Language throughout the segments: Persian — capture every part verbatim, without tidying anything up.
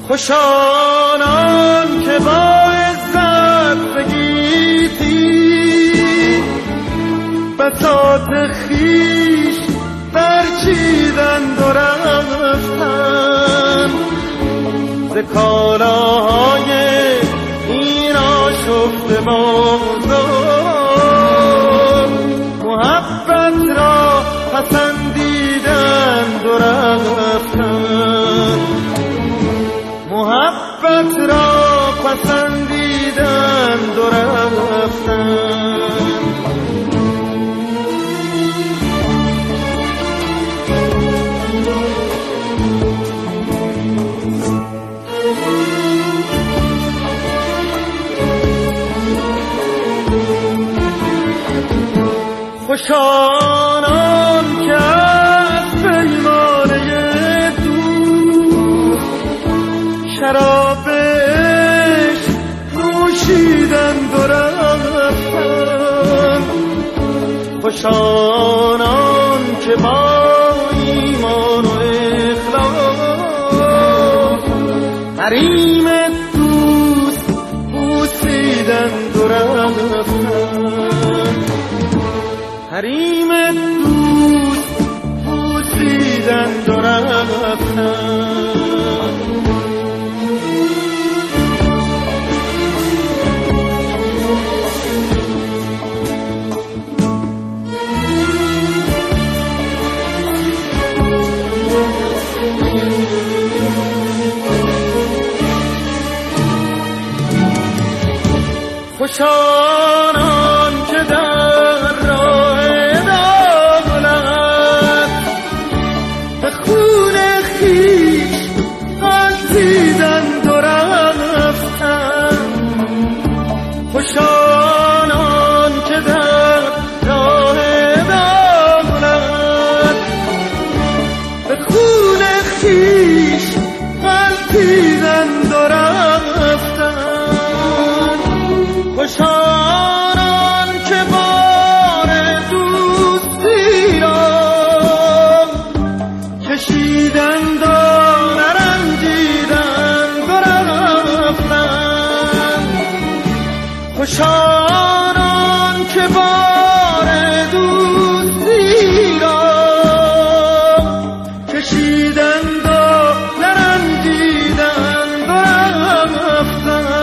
خوشانان که با عزت بگیتی بساط خیش برچیدند و رفتن ز کالاهای این آشفته بازار محبت را پسندیدند و رفتن محبت را پسندیدند و رفتن خوشانان که از پیمانه دوست شراب عشق نوشیدند و رفتند خوشانان که با ایمان و اخلاص حریم دوست بوسیدند و رفتند حریم دوست بوسیدند و رفتند خوشانان که در راه دولت به خون خویش غلطیدند و رفتند خوشانان که در راه دولت به خون خویش غلطیدند و رفتند خوشانان که بار دوستی را کشیدند و نرنجیدند و رفتند خوشانان که بار دوستی را کشیدند و نرنجیدند و رفتند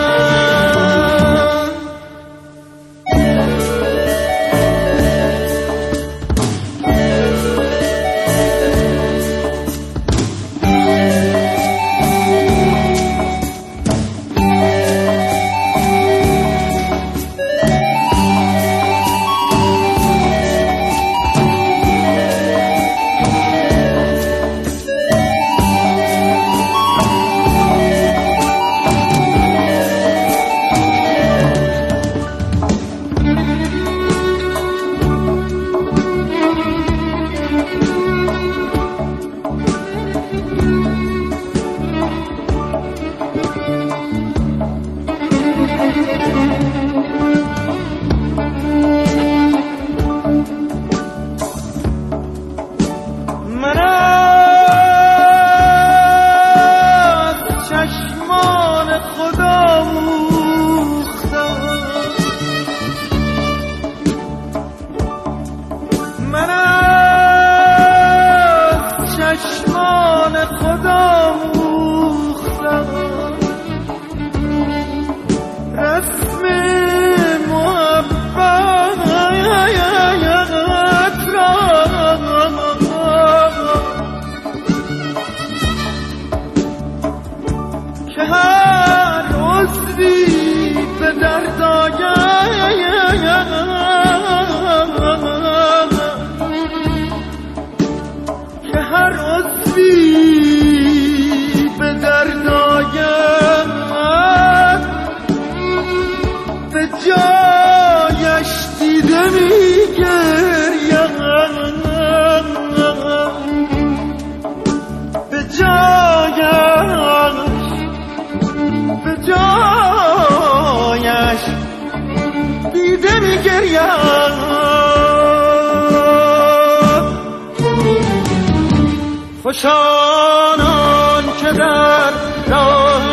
خوشانان که در راه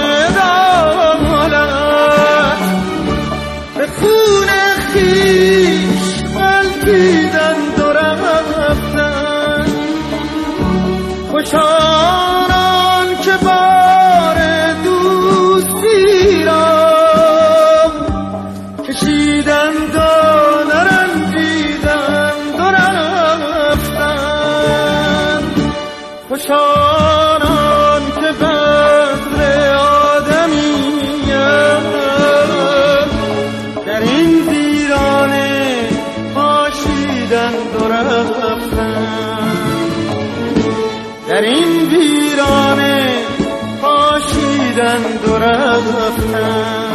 پسندیدند و رفتند.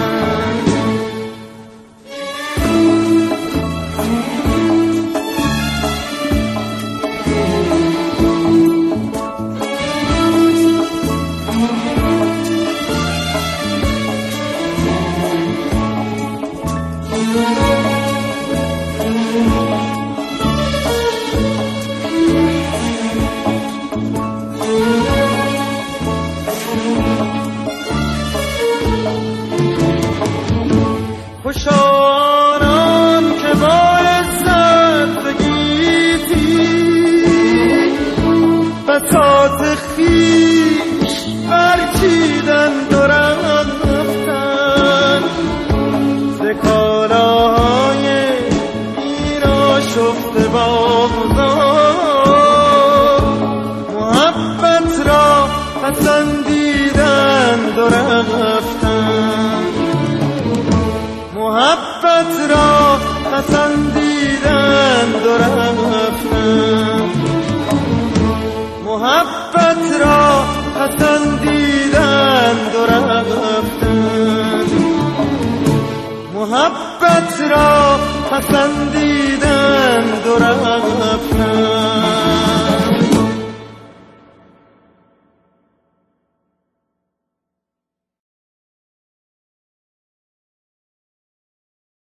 خوشانان که با عزت بگیتی بساط خویش برچیدند و رفتند، ز کالاهای ایرا شفته بازار محبت را پسندیدند و رفتند. محبت را پسندیدند و رفتند. محبت را پسندیدند و رفتند. محبت را پسندیدند و رفتند.